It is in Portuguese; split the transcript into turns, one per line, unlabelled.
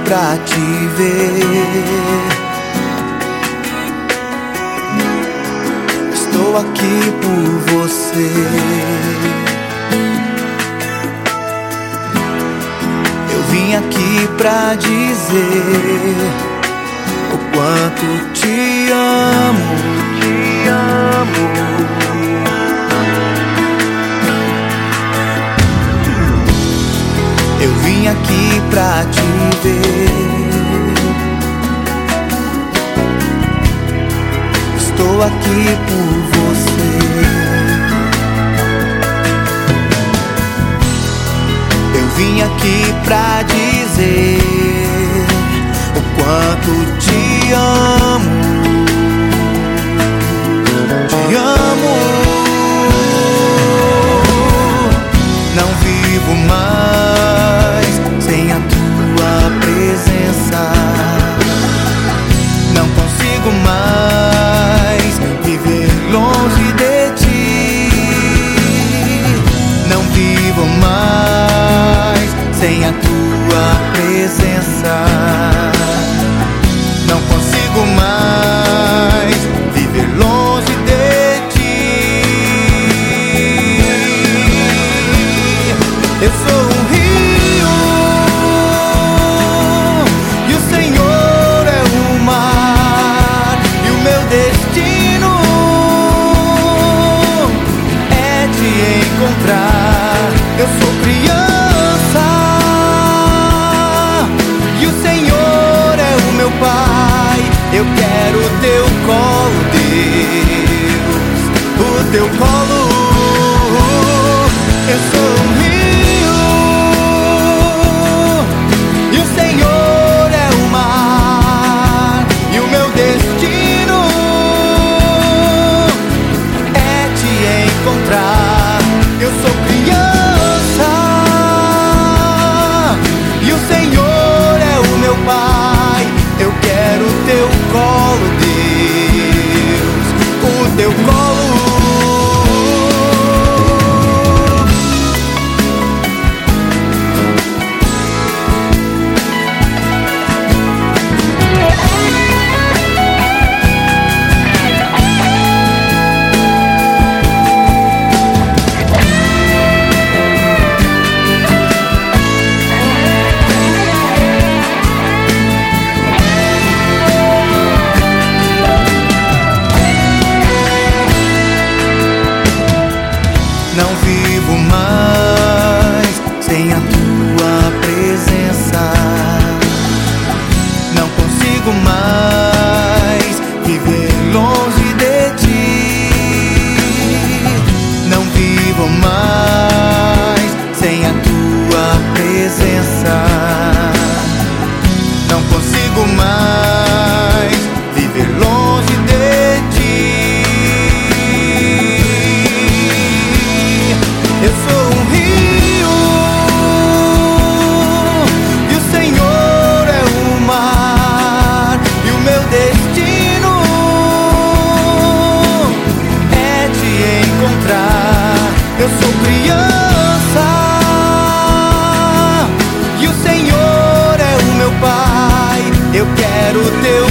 pra te ver. Estou aqui por você. Eu vim aqui pra dizer o quanto te amo, te amo. Eu vim aqui pra te ver. Estou aqui por você. Eu vim aqui pra dizer o quanto te amo, te amo. Não vivo mais sem a tua presença. Não consigo mais viver longe de ti. Não vivo mais sem a tua presença. Não consigo mais viver longe de ti. Eu sou um rio e o Senhor é o mar, e o meu destino é te encontrar. Eu sou criança e o Senhor é o meu Pai. Eu quero o teu colo, Deus, o teu colo. Eu sou um rio e o Senhor é o mar, e o meu destino é te encontrar. Eu sou criança e o Senhor é o meu Pai. Eu quero o teu colo, Deus, o teu colo. Não vivo mais sem a tua presença. Não consigo mais viver longe de ti. Não vivo mais sem a tua presença. Não consigo mais viver longe de ti. Eu sou um rio e o Senhor é o mar, e o meu destino é te encontrar. Eu sou criança e o Senhor é o meu Pai. Eu quero o teu